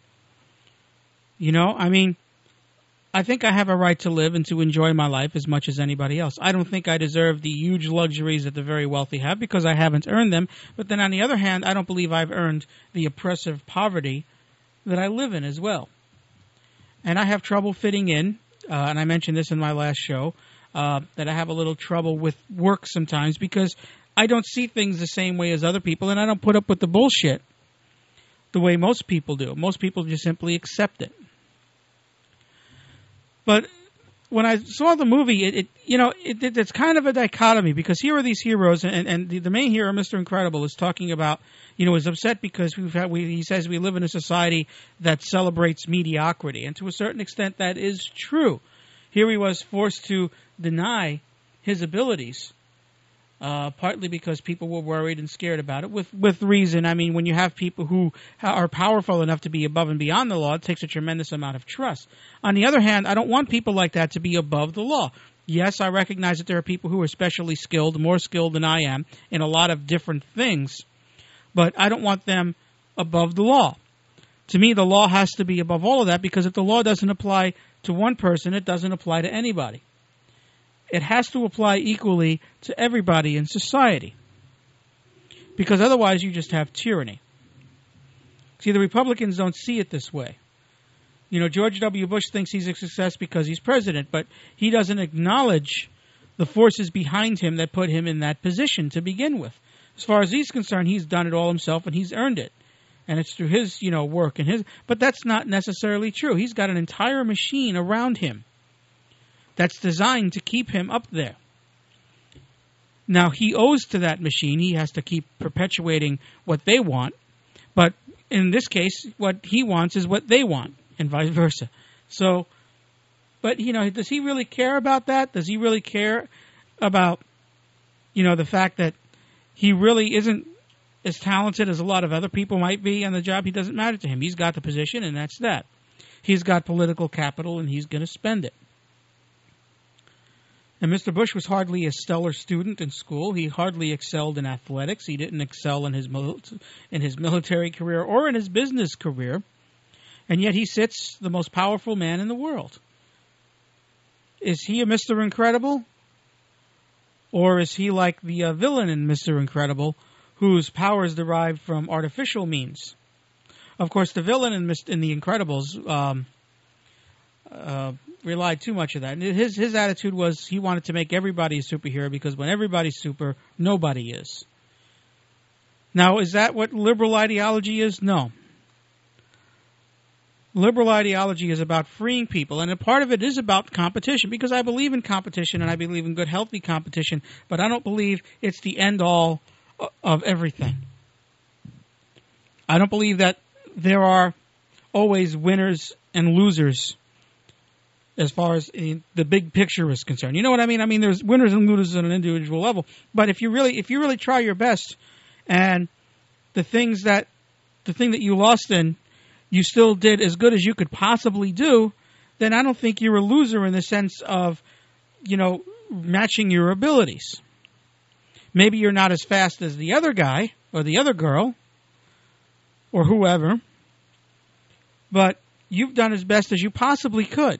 You know, I mean, I think I have a right to live and to enjoy my life as much as anybody else. I don't think I deserve the huge luxuries that the very wealthy have because I haven't earned them. But then on the other hand, I don't believe I've earned the oppressive poverty that I live in as well. And I have trouble fitting in, uh, and I mentioned this in my last show, uh, that I have a little trouble with work sometimes because I don't see things the same way as other people, and I don't put up with the bullshit the way most people do. Most people just simply accept it. But when I saw the movie, it, it you know, it, it, it's kind of a dichotomy because here are these heroes, and, and the, the main hero, Mister Incredible, is talking about, you know, is upset because we've had, we, he says we live in a society that celebrates mediocrity, and to a certain extent that is true. Here he was forced to deny his abilities, uh, partly because people were worried and scared about it, with, with reason. I mean, when you have people who are powerful enough to be above and beyond the law, it takes a tremendous amount of trust. On the other hand, I don't want people like that to be above the law. Yes, I recognize that there are people who are especially skilled, more skilled than I am, in a lot of different things, but I don't want them above the law. To me, the law has to be above all of that because if the law doesn't apply to one person, it doesn't apply to anybody. It has to apply equally to everybody in society because otherwise you just have tyranny. See, the Republicans don't see it this way. You know, George W. Bush thinks he's a success because he's president, but he doesn't acknowledge the forces behind him that put him in that position to begin with. As far as he's concerned, he's done it all himself and he's earned it. And it's through his, you know, work and his, but that's not necessarily true. He's got an entire machine around him that's designed to keep him up there. Now, he owes to that machine. He has to keep perpetuating what they want. But in this case, what he wants is what they want, and vice versa. So, but, you know, does he really care about that? Does he really care about, you know, the fact that he really isn't as talented as a lot of other people might be on the job? He doesn't matter to him. He's got the position, and that's that. He's got political capital, and he's going to spend it. And Mister Bush was hardly a stellar student in school. He hardly excelled in athletics. He didn't excel in his mil- in his military career or in his business career. And yet he sits the most powerful man in the world. Is he a Mister Incredible? Or is he like the uh, villain in Mister Incredible, whose power is derived from artificial means? Of course, the villain in, Mister in The Incredibles um, uh, relied too much of that. And his his attitude was he wanted to make everybody a superhero because when everybody's super, nobody is. Now, is that what liberal ideology is? No. Liberal ideology is about freeing people, and a part of it is about competition, because I believe in competition, and I believe in good, healthy competition, but I don't believe it's the end-all of everything. I don't believe that there are always winners and losers as far as the big picture is concerned. You know what I mean? I mean, there's winners and losers on an individual level, but if you really, if you really try your best, and the things that, the thing that you lost in, you still did as good as you could possibly do, then I don't think you're a loser in the sense of, you know, matching your abilities. Maybe you're not as fast as the other guy or the other girl or whoever, but you've done as best as you possibly could.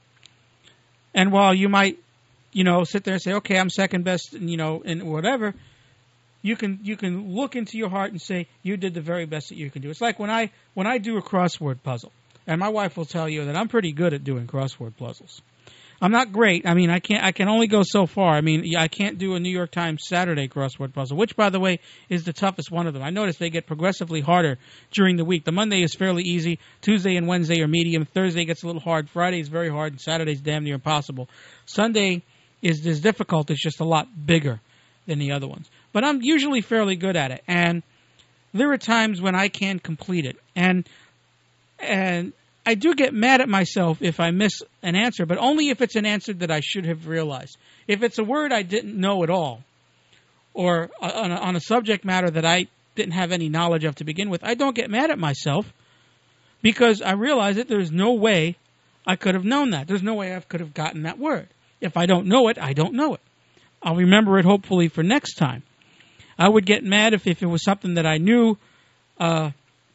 And while you might, you know, sit there and say, okay, I'm second best, you know, and whatever, you can you can look into your heart and say you did the very best that you can do. It's like when I when I do a crossword puzzle, and my wife will tell you that I'm pretty good at doing crossword puzzles. I'm not great. I mean, I can't. I can only go so far. I mean, I can't do a New York Times Saturday crossword puzzle, which, by the way, is the toughest one of them. I notice they get progressively harder during the week. The Monday is fairly easy. Tuesday and Wednesday are medium. Thursday gets a little hard. Friday is very hard, and Saturday's damn near impossible. Sunday is as difficult. It's just a lot bigger than the other ones. But I'm usually fairly good at it, and there are times when I can complete it, and and. I do get mad at myself if I miss an answer, but only if it's an answer that I should have realized. If it's a word I didn't know at all, or on a, on a subject matter that I didn't have any knowledge of to begin with, I don't get mad at myself because I realize that there's no way I could have known that. There's no way I could have gotten that word. If I don't know it, I don't know it. I'll remember it hopefully for next time. I would get mad if, if it was something that I knew uh,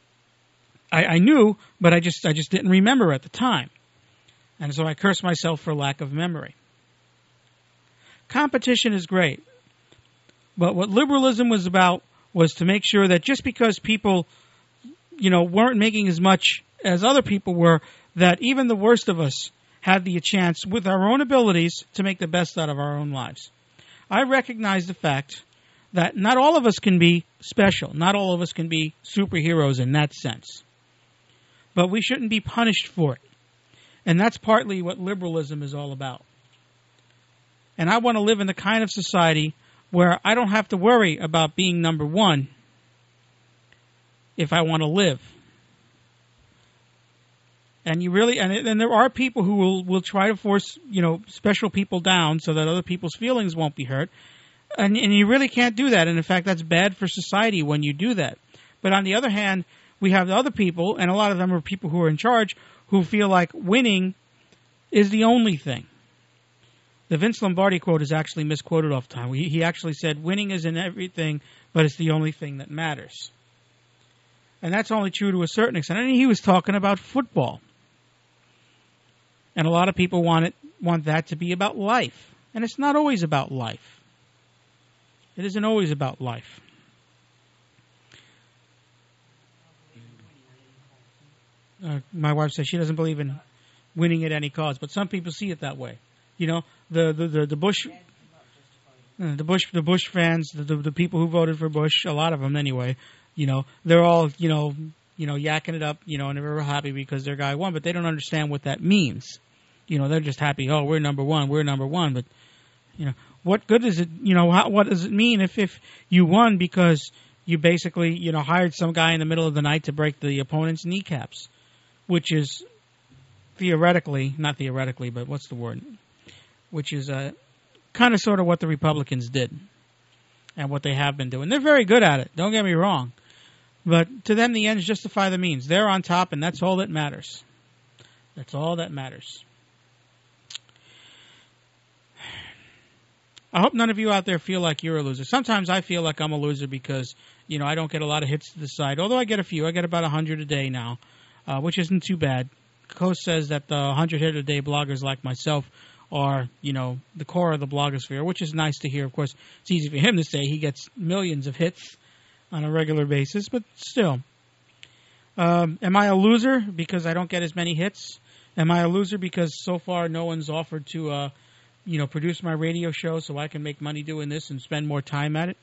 I, I knew, but I just I just didn't remember at the time. And so I curse myself for lack of memory. Competition is great. But what liberalism was about was to make sure that just because people, you know, weren't making as much as other people were, that even the worst of us had the chance with our own abilities to make the best out of our own lives. I recognize the fact that not all of us can be special. Not all of us can be superheroes in that sense. But we shouldn't be punished for it. And that's partly what liberalism is all about. And I want to live in the kind of society where I don't have to worry about being number one if I want to live. And you really, and, and there are people who will, will try to force, you know, special people down so that other people's feelings won't be hurt. And, and you really can't do that. And in fact, that's bad for society when you do that. But on the other hand, we have the other people, and a lot of them are people who are in charge, who feel like winning is the only thing. The Vince Lombardi quote is actually misquoted all the time. He, he actually said, winning isn't everything, but it's the only thing that matters. And that's only true to a certain extent. And he was talking about football. And a lot of people want it, want that to be about life. And it's not always about life. It isn't always about life. Uh, my wife says she doesn't believe in winning at any cost, but some people see it that way. You know, the the the, the Bush, uh, the Bush, the Bush fans, the, the the people who voted for Bush, a lot of them anyway. You know, they're all you know, you know, yakking it up, you know, and they're real happy because their guy won, but they don't understand what that means. You know, they're just happy. Oh, we're number one, we're number one, but you know, what good does it? You know, how, what does it mean if if you won because you basically you know hired some guy in the middle of the night to break the opponent's kneecaps? Which is theoretically, not theoretically, but what's the word? Which is uh, kind of sort of what the Republicans did and what they have been doing. They're very good at it, don't get me wrong. But to them, the ends justify the means. They're on top, and that's all that matters. That's all that matters. I hope none of you out there feel like you're a loser. Sometimes I feel like I'm a loser because, you know, I don't get a lot of hits to the side, although I get a few. I get about one hundred a day now. Uh, which isn't too bad. Coase says that the one hundred hit a day bloggers like myself are, you know, the core of the blogosphere, which is nice to hear. Of course, it's easy for him to say. He gets millions of hits on a regular basis, but still. Um, am I a loser because I don't get as many hits? Am I a loser because so far no one's offered to, uh, you know, produce my radio show so I can make money doing this and spend more time at it?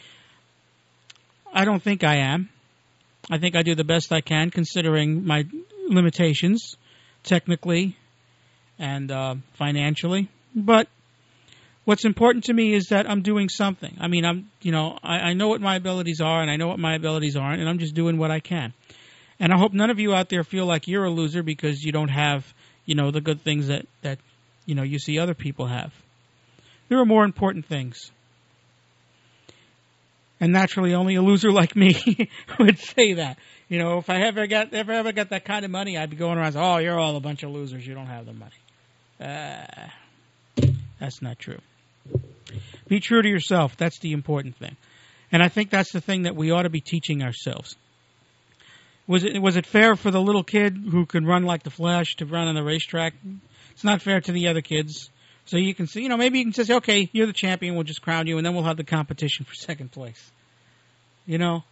I don't think I am. I think I do the best I can considering my limitations, technically and uh, financially. But what's important to me is that I'm doing something. I mean, I'm, you know, I, I know what my abilities are and I know what my abilities aren't, and I'm just doing what I can. And I hope none of you out there feel like you're a loser because you don't have, you know, the good things that, that you know, you see other people have. There are more important things. And naturally, only a loser like me would say that. You know, if I ever got ever ever got that kind of money, I'd be going around saying, oh, you're all a bunch of losers. You don't have the money. Uh, that's not true. Be true to yourself. That's the important thing. And I think that's the thing that we ought to be teaching ourselves. Was it was it fair for the little kid who could run like the Flash to run on the racetrack? It's not fair to the other kids. So you can see, you know, maybe you can say, okay, you're the champion, we'll just crown you, and then we'll have the competition for second place. You know?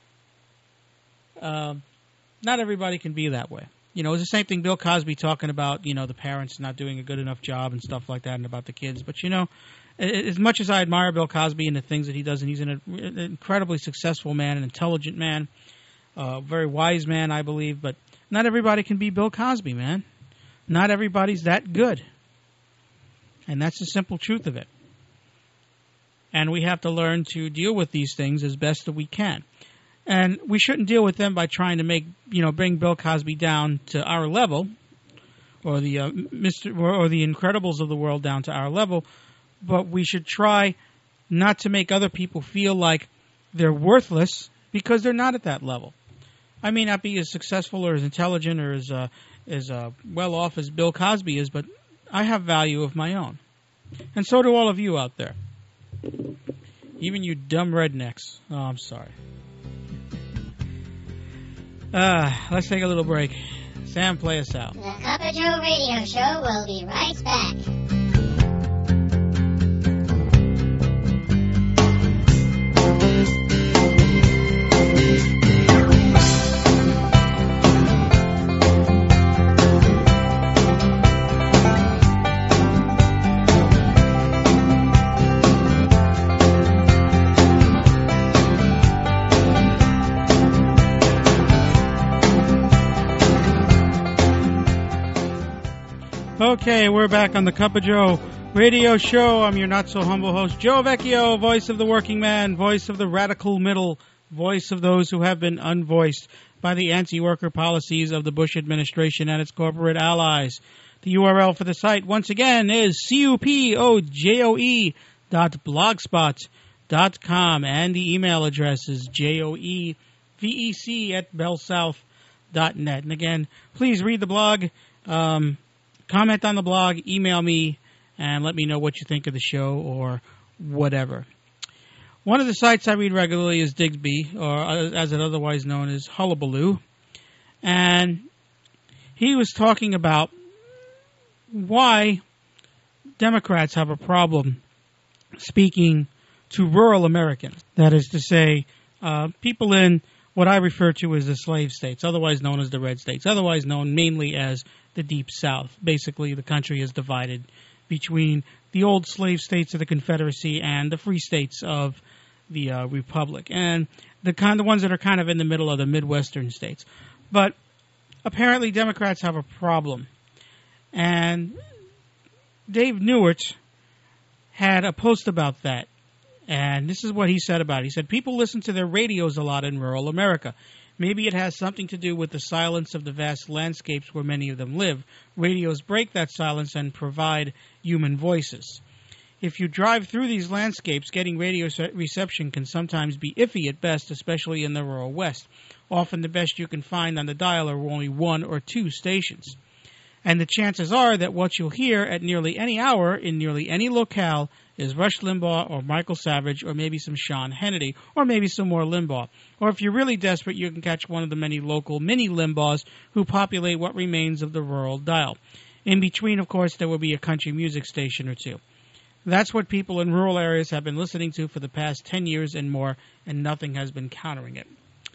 Um, not everybody can be that way. You know, it's the same thing Bill Cosby talking about, you know, the parents not doing a good enough job and stuff like that and about the kids. But, you know, as much as I admire Bill Cosby and the things that he does, and he's an incredibly successful man, an intelligent man, a very wise man, I believe, but not everybody can be Bill Cosby, man. Not everybody's that good. And that's the simple truth of it. And we have to learn to deal with these things as best that we can. And we shouldn't deal with them by trying to make, you know, bring Bill Cosby down to our level, or the uh, Mister or the Incredibles of the world down to our level. But we should try not to make other people feel like they're worthless because they're not at that level. I may not be as successful or as intelligent or as uh, as uh, well off as Bill Cosby is, but I have value of my own. And so do all of you out there. Even you dumb rednecks. Oh, I'm sorry. Uh, let's take a little break. Sam, play us out. The Cup of Joe Radio Show will be right back. Okay, we're back on the Cup of Joe Radio Show. I'm your not-so-humble host, Joe Vecchio, voice of the working man, voice of the radical middle, voice of those who have been unvoiced by the anti-worker policies of the Bush administration and its corporate allies. The U R L for the site, once again, is cupojoe dot blogspot dot com, and the email address is joevec at bellsouth dot net. And again, please read the blog. Um... Comment on the blog, email me, and let me know what you think of the show or whatever. One of the sites I read regularly is Digsby, or as it otherwise known as Hullabaloo. And he was talking about why Democrats have a problem speaking to rural Americans. That is to say, uh, people in what I refer to as the slave states, otherwise known as the red states, otherwise known mainly as the Deep South. Basically, the country is divided between the old slave states of the Confederacy and the free states of the uh, Republic, and the kind, the ones that are kind of in the middle of the Midwestern states. But apparently, Democrats have a problem, and Dave Newert had a post about that. And this is what he said about it. He said, people listen to their radios a lot in rural America. Maybe it has something to do with the silence of the vast landscapes where many of them live. Radios break that silence and provide human voices. If you drive through these landscapes, getting radio reception can sometimes be iffy at best, especially in the rural West. Often the best you can find on the dial are only one or two stations. And the chances are that what you'll hear at nearly any hour in nearly any locale is Rush Limbaugh or Michael Savage or maybe some Sean Hannity or maybe some more Limbaugh. Or if you're really desperate, you can catch one of the many local mini Limbaughs who populate what remains of the rural dial. In between, of course, there will be a country music station or two. That's what people in rural areas have been listening to for the past ten years and more, and nothing has been countering it.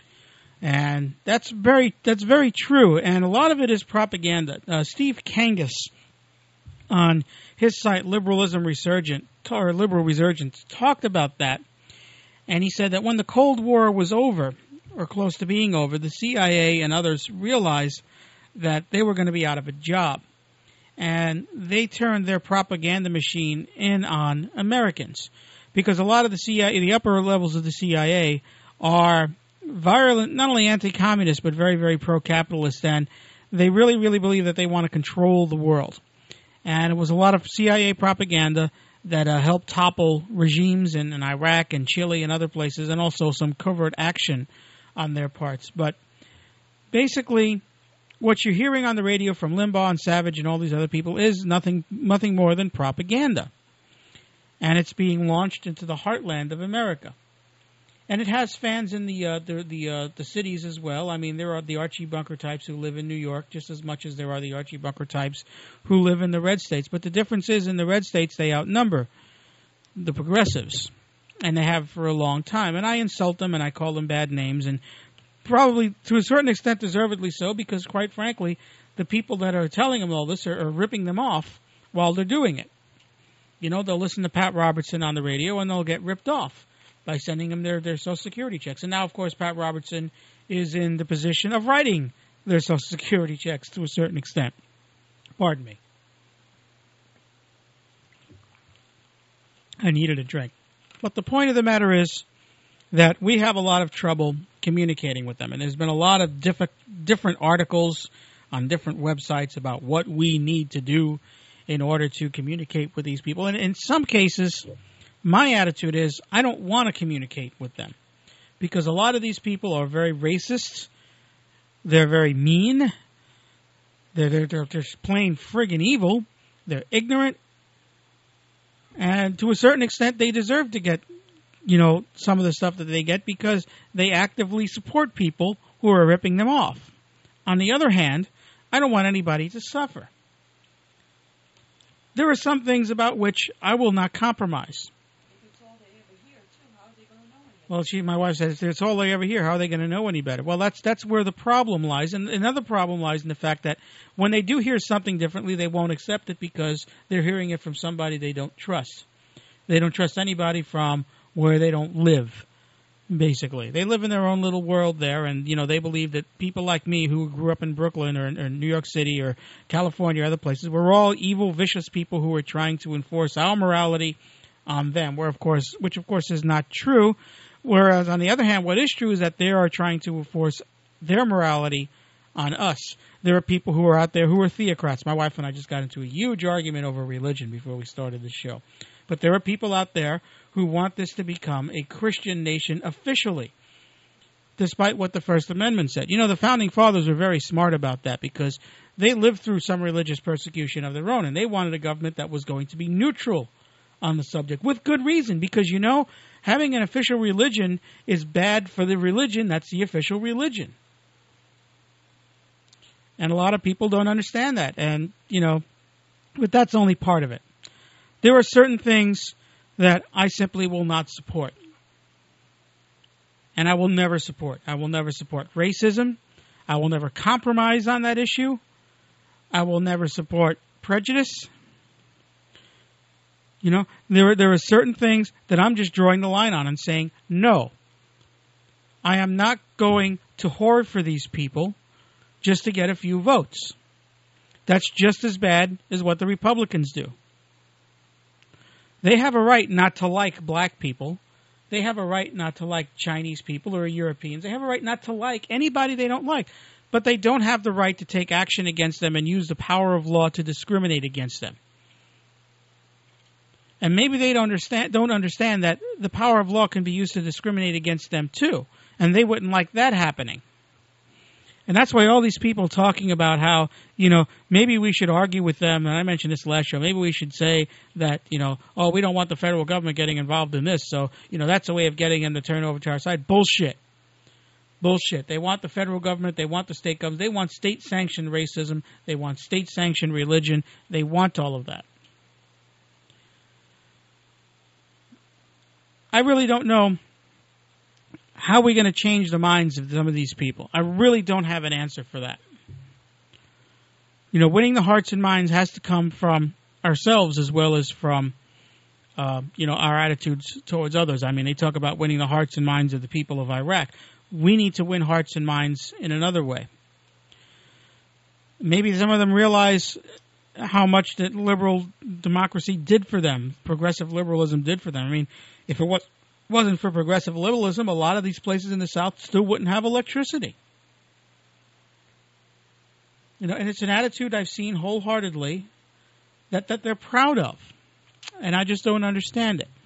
And that's very that's very true, and a lot of it is propaganda. Uh, Steve Kangas on his site Liberalism Resurgent or Liberal Resurgence talked about that, and he said that when the Cold War was over or close to being over, the C I A and others realized that they were going to be out of a job, and they turned their propaganda machine in on Americans because a lot of the C I A, the upper levels of the C I A, are violent, not only anti-communist, but very, very pro-capitalist, and they really, really believe that they want to control the world. And it was a lot of C I A propaganda that uh, helped topple regimes in, in Iraq and Chile and other places, and also some covert action on their parts. But basically, what you're hearing on the radio from Limbaugh and Savage and all these other people is nothing, nothing more than propaganda. And it's being launched into the heartland of America. And it has fans in the uh, the the, uh, the cities as well. I mean, there are the Archie Bunker types who live in New York just as much as there are the Archie Bunker types who live in the red states. But the difference is in the red states, they outnumber the progressives. And they have for a long time. And I insult them and I call them bad names. And probably to a certain extent deservedly so, because quite frankly, the people that are telling them all this are, are ripping them off while they're doing it. You know, they'll listen to Pat Robertson on the radio and they'll get ripped off by sending them their, their Social Security checks. And now, of course, Pat Robertson is in the position of writing their Social Security checks to a certain extent. Pardon me. I needed a drink. But the point of the matter is that we have a lot of trouble communicating with them. And there's been a lot of diff- different articles on different websites about what we need to do in order to communicate with these people. And in some cases, my attitude is I don't want to communicate with them because a lot of these people are very racist. They're very mean. They're, they're, they're, they're plain friggin' evil. They're ignorant. And to a certain extent, they deserve to get, you know, some of the stuff that they get because they actively support people who are ripping them off. On the other hand, I don't want anybody to suffer. There are some things about which I will not compromise. Well, she, my wife says, it's all they ever hear. How are they going to know any better? Well, that's that's where the problem lies. And another problem lies in the fact that when they do hear something differently, they won't accept it because they're hearing it from somebody they don't trust. They don't trust anybody from where they don't live, basically. They live in their own little world there, and, you know, they believe that people like me who grew up in Brooklyn or, or New York City or California or other places, we're all evil, vicious people who are trying to enforce our morality on them, where of course, which of course is not true. Whereas, on the other hand, what is true is that they are trying to enforce their morality on us. There are people who are out there who are theocrats. My wife and I just got into a huge argument over religion before we started the show. But there are people out there who want this to become a Christian nation officially, despite what the First Amendment said. You know, the Founding Fathers were very smart about that because they lived through some religious persecution of their own, and they wanted a government that was going to be neutral on the subject, with good reason, because, you know, having an official religion is bad for the religion that's the official religion. And a lot of people don't understand that, and, you know, but that's only part of it. There are certain things that I simply will not support. And I will never support. I will never support racism. I will never compromise on that issue. I will never support prejudice. You know, there are, there are certain things that I'm just drawing the line on and saying, no, I am not going to hoard for these people just to get a few votes. That's just as bad as what the Republicans do. They have a right not to like black people. They have a right not to like Chinese people or Europeans. They have a right not to like anybody they don't like. But they don't have the right to take action against them and use the power of law to discriminate against them. And maybe they don't understand, don't understand that the power of law can be used to discriminate against them too. And they wouldn't like that happening. And that's why all these people talking about how, you know, maybe we should argue with them, and I mentioned this last show, maybe we should say that, you know, oh, we don't want the federal government getting involved in this, so, you know, that's a way of getting them to turn over to our side. Bullshit. Bullshit. They want the federal government, they want the state government, they want state-sanctioned racism, they want state-sanctioned religion, they want all of that. I really don't know how we're going to change the minds of some of these people. I really don't have an answer for that. You know, winning the hearts and minds has to come from ourselves as well as from, uh, you know, our attitudes towards others. I mean, they talk about winning the hearts and minds of the people of Iraq. We need to win hearts and minds in another way. Maybe some of them realize how much that liberal democracy did for them, progressive liberalism did for them. I mean, if it was, wasn't for progressive liberalism, a lot of these places in the South still wouldn't have electricity. You know, and it's an attitude I've seen wholeheartedly that, that they're proud of. And I just don't understand it.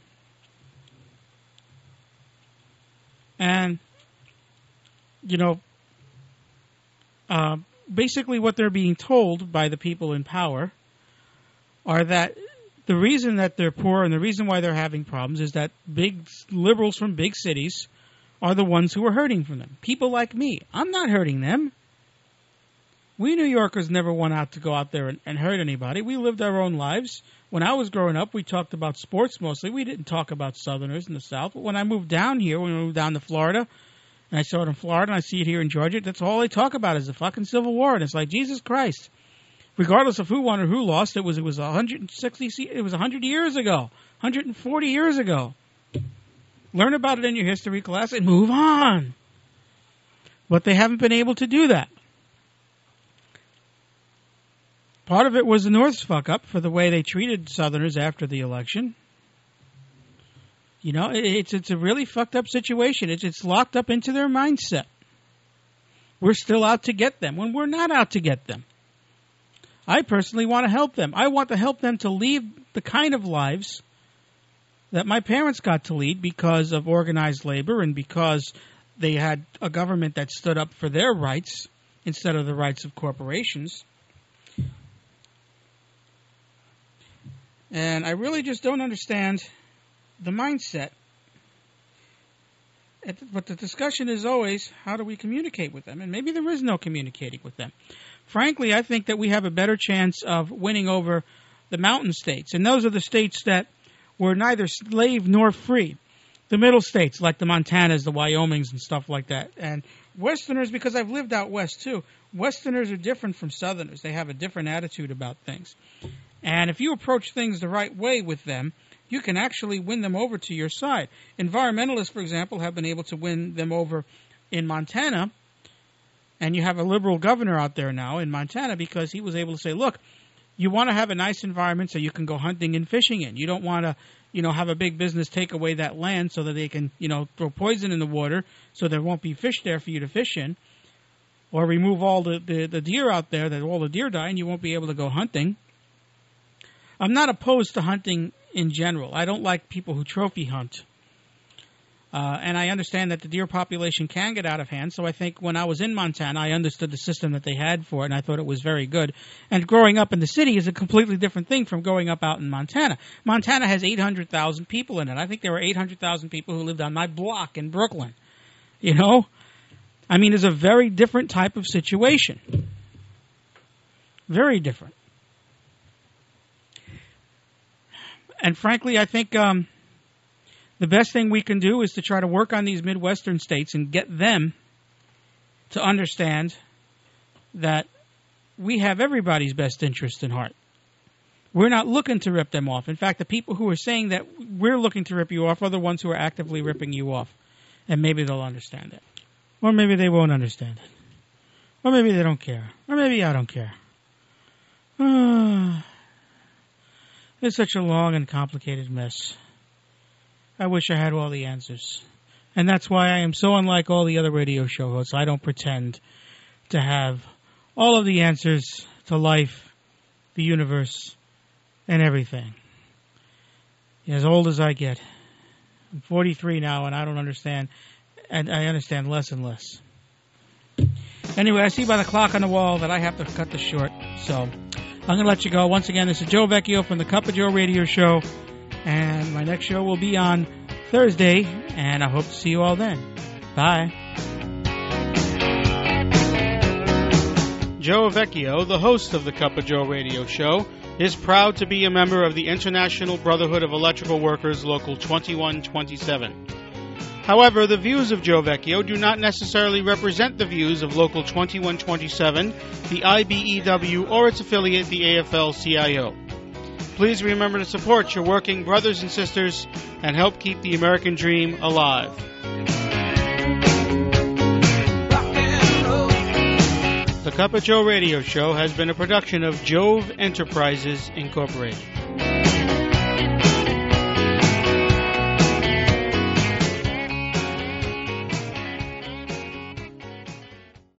And, you know, uh, basically what they're being told by the people in power are that the reason that they're poor and the reason why they're having problems is that big liberals from big cities are the ones who are hurting from them. People like me. I'm not hurting them. We New Yorkers never went out to go out there and, and hurt anybody. We lived our own lives. When I was growing up, we talked about sports mostly. We didn't talk about Southerners in the South. But when I moved down here, when I moved down to Florida, and I saw it in Florida and I see it here in Georgia, that's all they talk about is the fucking Civil War. And it's like, Jesus Christ. Regardless of who won or who lost, it was it was one hundred sixty, it was one hundred years ago, one hundred forty years ago. Learn about it in your history class and move on. But they haven't been able to do that. Part of it was the North's fuck up for the way they treated Southerners after the election. You know, it's it's a really fucked up situation. It's it's locked up into their mindset. We're still out to get them when we're not out to get them. I personally want to help them. I want to help them to lead the kind of lives that my parents got to lead because of organized labor and because they had a government that stood up for their rights instead of the rights of corporations. And I really just don't understand the mindset. But the discussion is always, how do we communicate with them? And maybe there is no communicating with them. Frankly, I think that we have a better chance of winning over the mountain states. And those are the states that were neither slave nor free. The middle states, like the Montanas, the Wyomings, and stuff like that. And Westerners, because I've lived out west too, Westerners are different from Southerners. They have a different attitude about things. And if you approach things the right way with them, you can actually win them over to your side. Environmentalists, for example, have been able to win them over in Montana. And you have a liberal governor out there now in Montana because he was able to say, look, you want to have a nice environment so you can go hunting and fishing in. You don't want to, you know, have a big business take away that land so that they can, you know, throw poison in the water so there won't be fish there for you to fish in. Or remove all the, the, the deer out there, that all the deer die, and you won't be able to go hunting. I'm not opposed to hunting in general. I don't like people who trophy hunt. Uh, and I understand that the deer population can get out of hand, so I think when I was in Montana, I understood the system that they had for it, and I thought it was very good. And growing up in the city is a completely different thing from growing up out in Montana. Montana has eight hundred thousand people in it. I think there were eight hundred thousand people who lived on my block in Brooklyn. You know? I mean, it's a very different type of situation. Very different. And frankly, I think um, the best thing we can do is to try to work on these Midwestern states and get them to understand that we have everybody's best interest in heart. We're not looking to rip them off. In fact, the people who are saying that we're looking to rip you off are the ones who are actively ripping you off. And maybe they'll understand it. Or maybe they won't understand it. Or maybe they don't care. Or maybe I don't care. It's such a long and complicated mess. I wish I had all the answers. And that's why I am so unlike all the other radio show hosts. I don't pretend to have all of the answers to life, the universe, and everything. As old as I get. I'm forty-three now, and I don't understand. And I understand less and less. Anyway, I see by the clock on the wall that I have to cut this short. So I'm going to let you go. Once again, this is Joe Vecchio from the Cup of Joe Radio Show. And my next show will be on Thursday. And I hope to see you all then. Bye. Joe Vecchio, the host of the Cup of Joe Radio Show, is proud to be a member of the International Brotherhood of Electrical Workers Local twenty-one twenty-seven. However, the views of Joe Vecchio do not necessarily represent the views of Local twenty-one twenty-seven, the I B E W, or its affiliate, the A F L C I O. Please remember to support your working brothers and sisters and help keep the American dream alive. The Cup of Joe Radio Show has been a production of Jove Enterprises, Incorporated.